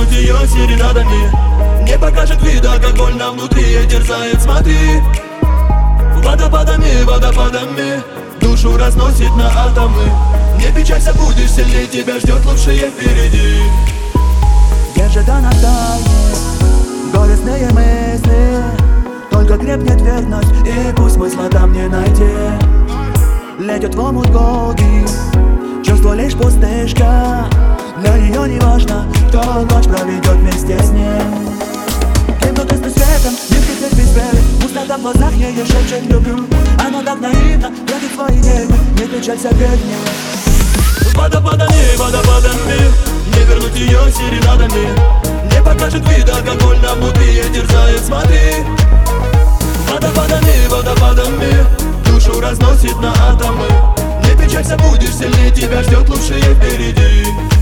вернуть ее серенадами. Не покажет вида, как больно внутри ей терзает, смотри. Водопадами, водопадами душу разносит на атомы. Не печалься, будешь сильнее, тебя ждет лучшее впереди. Где же до настает горестные мысли, только крепнет верность, и пусть смысла там не найти. Летят в омут годы, чувство лишь пустышка. Для нее не важно, кто ночь проведет вместе с ним. Гибнут искры светом, не встретить без веры. Пустота в глазах ей шепчет люблю. Она так наивна, тратит свои нервы. Не печалься, бедня. Водопадами, водопадами не вернуть ее серенадами. Не покажет вида, как больно внутри ей терзает, смотри. Водопадами, водопадами душу разносит на атомы. Не печалься, будешь сильнее, тебя ждет лучшее впереди.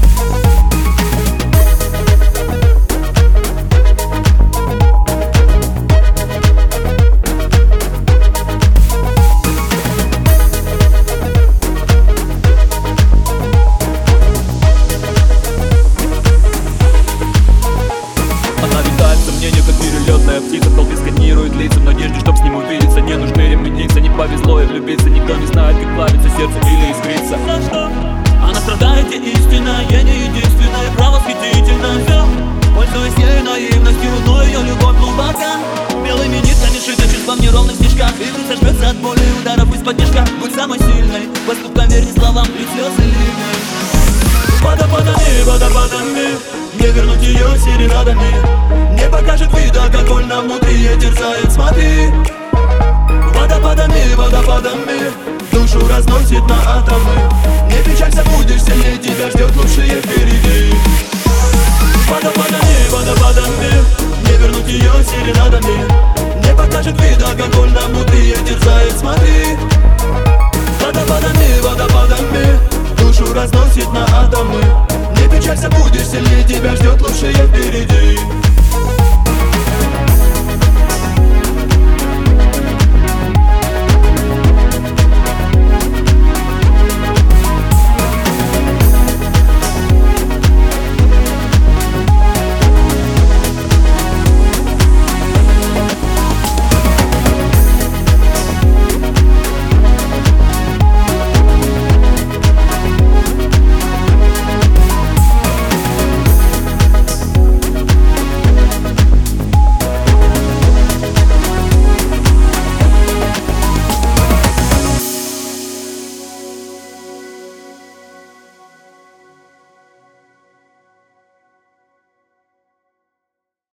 Как перелетная птица, в толпе сканирует лица в надежде, чтоб с ним увидеться. Не нужны ремедицы, не повезло и влюбиться. Никто не знает, как плавится сердце или искрится. За что? Она страдает, и истинная, не единственная, право восхитительно все. Пользуясь ей наивностью, но ее любовь глубока. Белыми нитками шита чувства в неровных стежках. И ты сожмется от боли ударов из-под тяжка. Будь самой сильной, поступкам верь не словам, ведь слезы ливней. Водопадами, водопадами не вернуть ее серенадами. Не покажет вида, как больно внутри ей терзает, смотри. Водопадами, водопадами душу разносит на атомы. Не печалься, будешь сильнее, тебя ждет лучшее впереди. Водопадами, водопадами не вернуть ее серенадами. Не покажет вида, как больно внутри ей терзает, смотри.